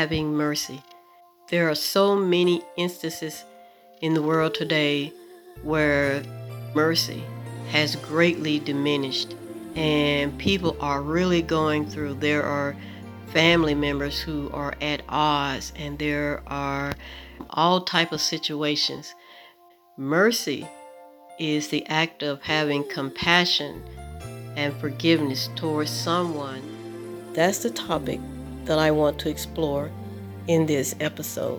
having mercy. There are so many instances in the world today where mercy has greatly diminished and people are really going through. There are family members who are at odds, and there are all type of situations. Mercy is the act of having compassion and forgiveness towards someone. That's the topic that I want to explore in this episode.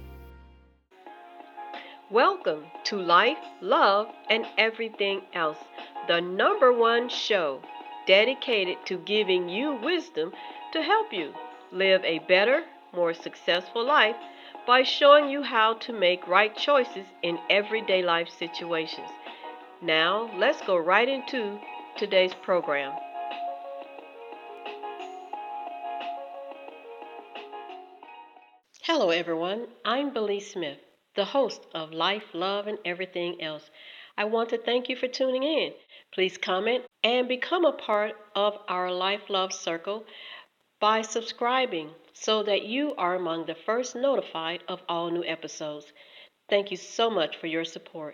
Welcome to Life, Love, and Everything Else, the #1 show dedicated to giving you wisdom to help you live a better, more successful life by showing you how to make right choices in everyday life situations. Now, let's go right into today's program. Hello, everyone. I'm Belize Smith, the host of Life, Love, and Everything Else. I want to thank you for tuning in. Please comment and become a part of our Life, Love Circle by subscribing so that you are among the first notified of all new episodes. Thank you so much for your support.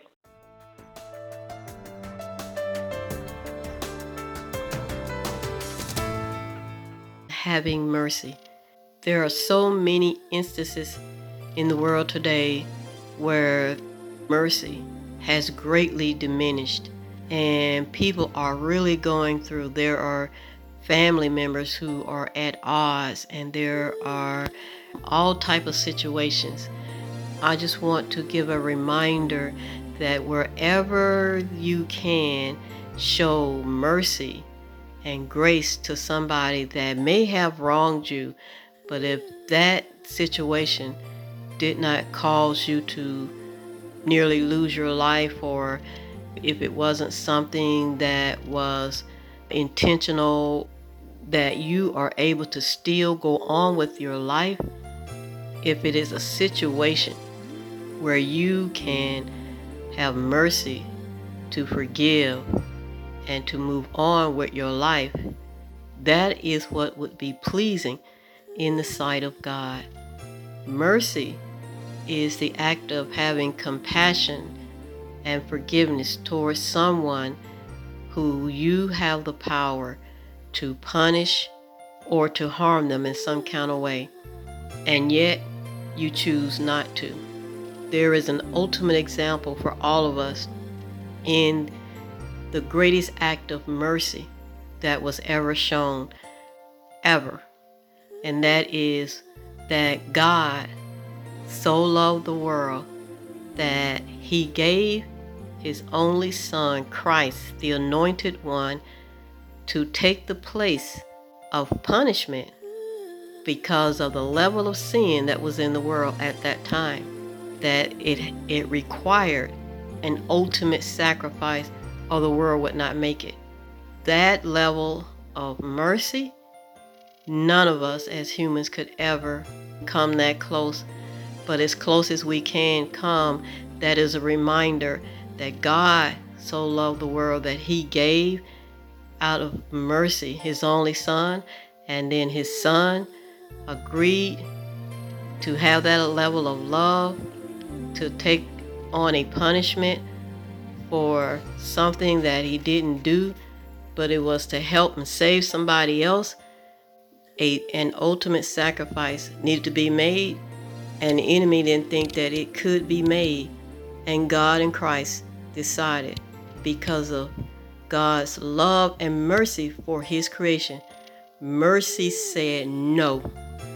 Having mercy. There are so many instances in the world today where mercy has greatly diminished and people are really going through. There are family members who are at odds, and there are all type of situations. I just want to give a reminder that wherever you can, show mercy and grace to somebody that may have wronged you. But if that situation did not cause you to nearly lose your life, or if it wasn't something that was intentional, that you are able to still go on with your life, if it is a situation where you can have mercy to forgive and to move on with your life, that is what would be pleasing in the sight of God. Mercy is the act of having compassion and forgiveness towards someone who you have the power to punish or to harm them in some kind of way, and yet you choose not to. There is an ultimate example for all of us in the greatest act of mercy that was ever shown, ever. And that is that God so loved the world that he gave his only son, Christ, the anointed one, to take the place of punishment because of the level of sin that was in the world at that time, that it required an ultimate sacrifice or the world would not make it. That level of mercy, none of us as humans could ever come that close. But as close as we can come, that is a reminder that God so loved the world that he gave out of mercy his only son, and then his son agreed to have that level of love, to take on a punishment for something that he didn't do, but it was to help and save somebody else. An ultimate sacrifice needed to be made, and the enemy didn't think that it could be made. And God in Christ decided, because of God's love and mercy for his creation, mercy said no.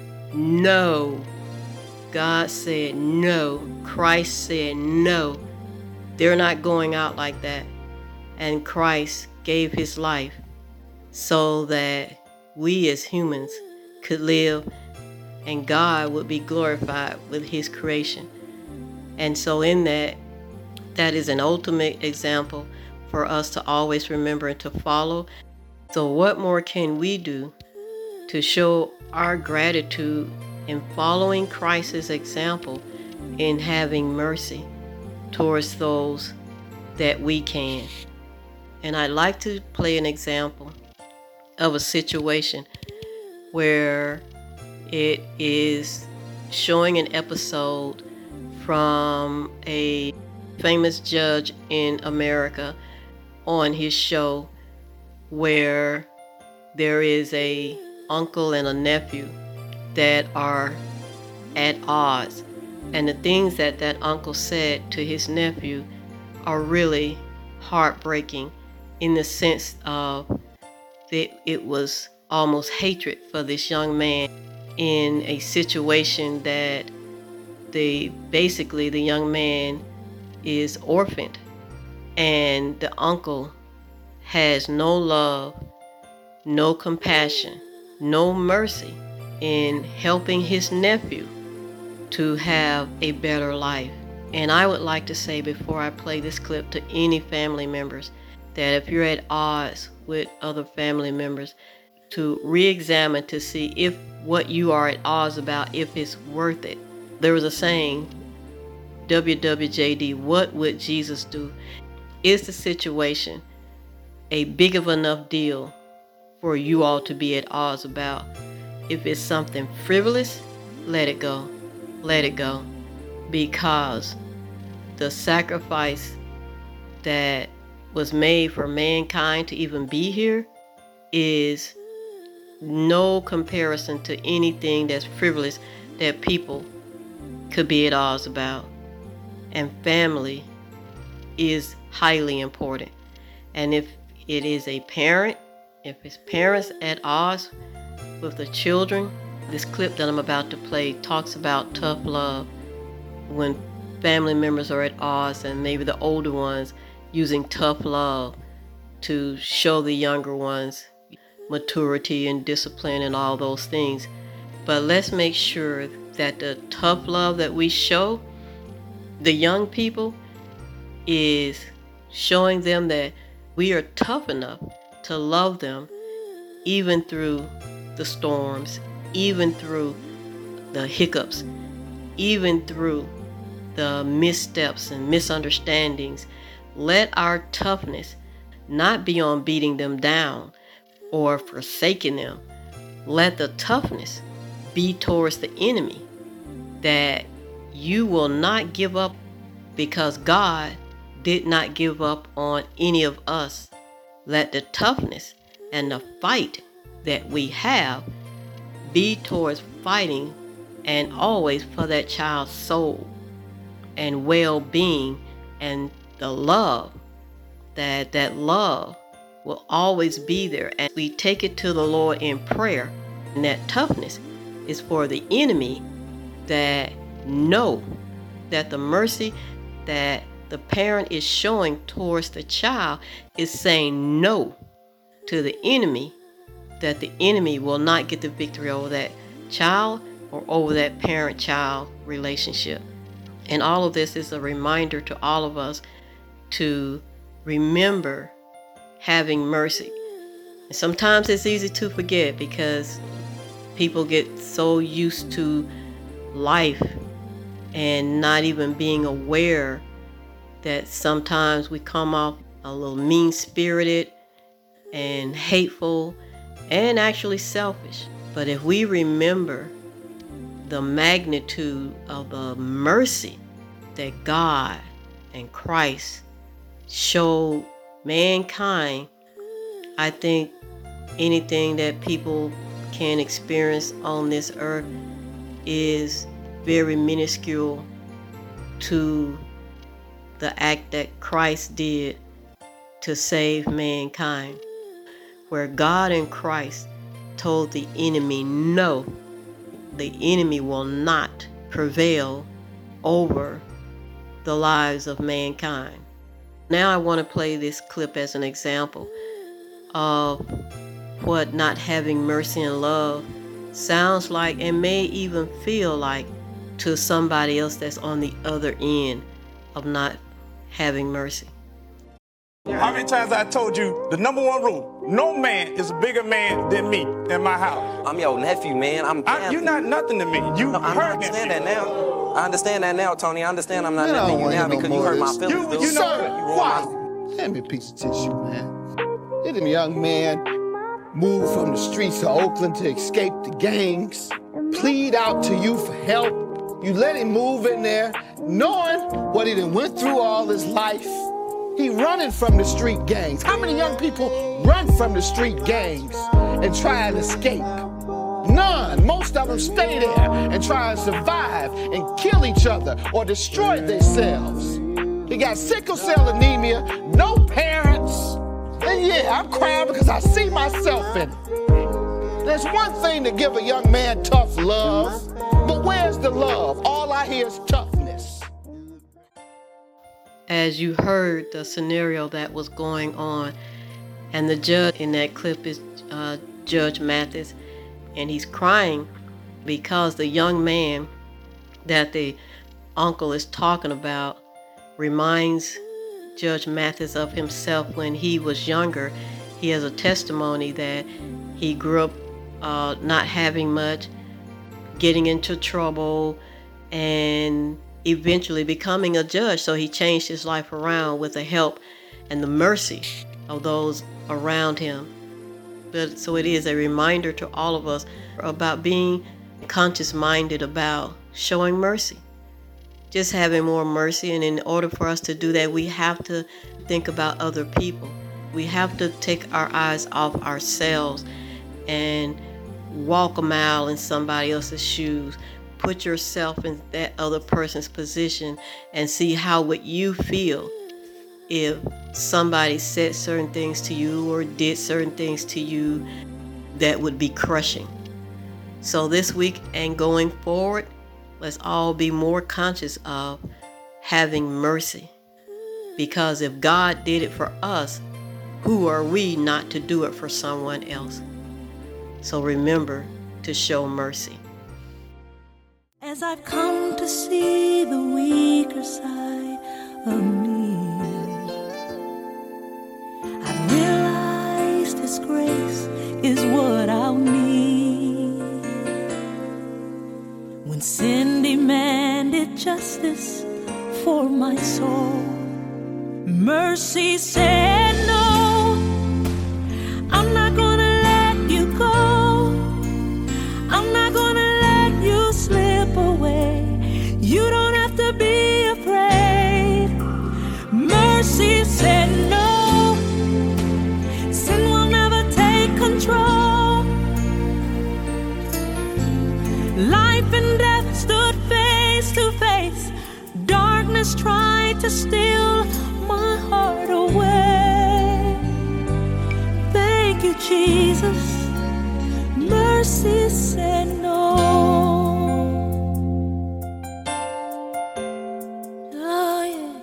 No. God said no. Christ said no. They're not going out like that. And Christ gave his life so that we as humans could live and God would be glorified with his creation. And so in that is an ultimate example for us to always remember and to follow. So what more can we do to show our gratitude in following Christ's example in having mercy towards those that we can? And I'd like to play an example of a situation where It is showing an episode from a famous judge in America on his show where there is a uncle and a nephew that are at odds. And the things that that uncle said to his nephew are really heartbreaking in the sense of that it was almost hatred for this young man in a situation that basically the young man is orphaned, and the uncle has no love, no compassion, no mercy in helping his nephew to have a better life. And I would like to say before I play this clip to any family members that if you're at odds with other family members, to re-examine to see if what you are at odds about, if it's worth it. There was a saying, WWJD, what would Jesus do? Is the situation a big of enough deal for you all to be at odds about? If it's something frivolous, let it go. Let it go. Because the sacrifice that was made for mankind to even be here is no comparison to anything that's frivolous that people could be at odds about. And family is highly important. And if it is a parent, if it's parents at odds with the children, this clip that I'm about to play talks about tough love when family members are at odds, and maybe the older ones using tough love to show the younger ones maturity and discipline and all those things. But let's make sure that the tough love that we show the young people is showing them that we are tough enough to love them even through the storms, even through the hiccups, even through the missteps and misunderstandings. Let our toughness not be on beating them down or forsaking them. Let the toughness be towards the enemy, that you will not give up, because God did not give up on any of us. Let the toughness and the fight that we have be towards fighting and always for that child's soul and well-being, and the love, that love will always be there. And we take it to the Lord in prayer. And that toughness is for the enemy that know that the mercy that the parent is showing towards the child is saying no to the enemy, that the enemy will not get the victory over that child or over that parent-child relationship. And all of this is a reminder to all of us to remember having mercy. And sometimes it's easy to forget because people get so used to life and not even being aware that sometimes we come off a little mean-spirited and hateful and actually selfish. But if we remember the magnitude of the mercy that God and Christ showed mankind, I think anything that people can experience on this earth is very minuscule to the act that Christ did to save mankind, where God and Christ told the enemy no. The enemy will not prevail over the lives of mankind. Now I want to play this clip as an example of what not having mercy and love sounds like and may even feel like to somebody else that's on the other end of not having mercy. How many times I told you the number one rule, no man is a bigger man than me in my house. I'm your nephew, man. You're not nothing to me. You I understand that now. I understand that now, Tony. I understand I'm not nothing to you now because you hurt my feelings. You know what? Hand me a piece of tissue, man. Let him young man move from the streets of Oakland to escape the gangs. plead out to you for help. You let him move in there, knowing what he done went through all his life. He running from the street gangs. How many young people run from the street gangs and try and escape? None. Most of them stay there and try and survive and kill each other or destroy themselves. He got sickle cell anemia, no parents. And yeah, I'm crying because I see myself in it. There's one thing to give a young man tough love, but where's the love? All I hear is toughness. As you heard the scenario that was going on, and the judge in that clip is Judge Mathis, and he's crying because the young man that the uncle is talking about reminds Judge Mathis of himself when he was younger. He has a testimony that he grew up not having much, getting into trouble, and eventually becoming a judge. So he changed his life around with the help and the mercy of those around him. But so it is a reminder to all of us about being conscious-minded about showing mercy. Just having more mercy, and in order for us to do that, we have to think about other people. We have to take our eyes off ourselves and walk a mile in somebody else's shoes. Put yourself in that other person's position and see how would you feel if somebody said certain things to you or did certain things to you that would be crushing. So this week and going forward, let's all be more conscious of having mercy. Because if God did it for us, who are we not to do it for someone else? So remember to show mercy. As I've come to see the weaker side of me, I've realized His grace is what I'll need. When sin demanded justice for my soul, mercy said no, I'm not gonna let you go. I'm not gonna let you slip away. You don't have to be afraid. Mercy said no, sin will never take control. Life and death stood face to face. Darkness tried to steal my heart away. Thank you, Jesus. Mercy said no. Oh, yeah.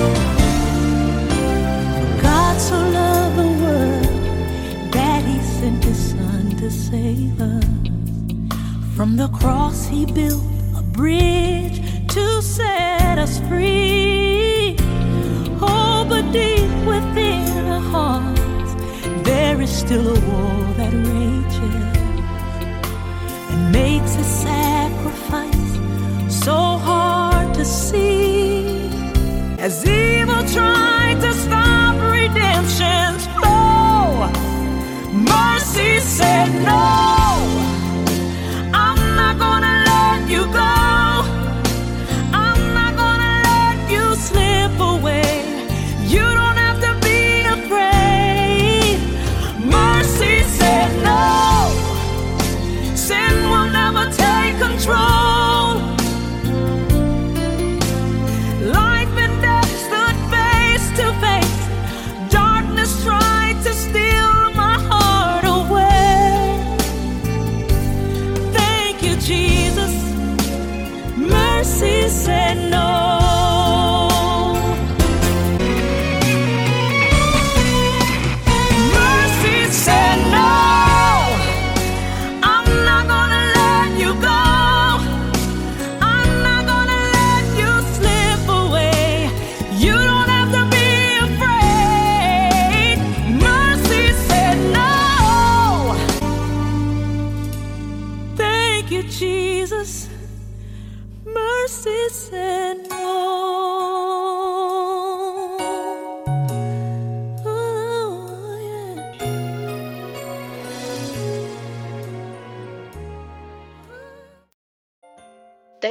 God so loved the world that He sent His Son to save us. From the cross He built a bridge to set us free. Oh, but deep within our hearts there is still a war that rages and makes a sacrifice so hard to see. As evil tried to stop redemption's flow, mercy said no, I'm not gonna let you go. I'm not gonna let you slip away. You don't have to be afraid. Mercy said no, sin will never take control. Life and death stood face to face. Darkness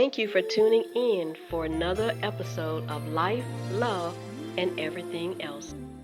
Thank you for tuning in for another episode of Life, Love, and Everything Else.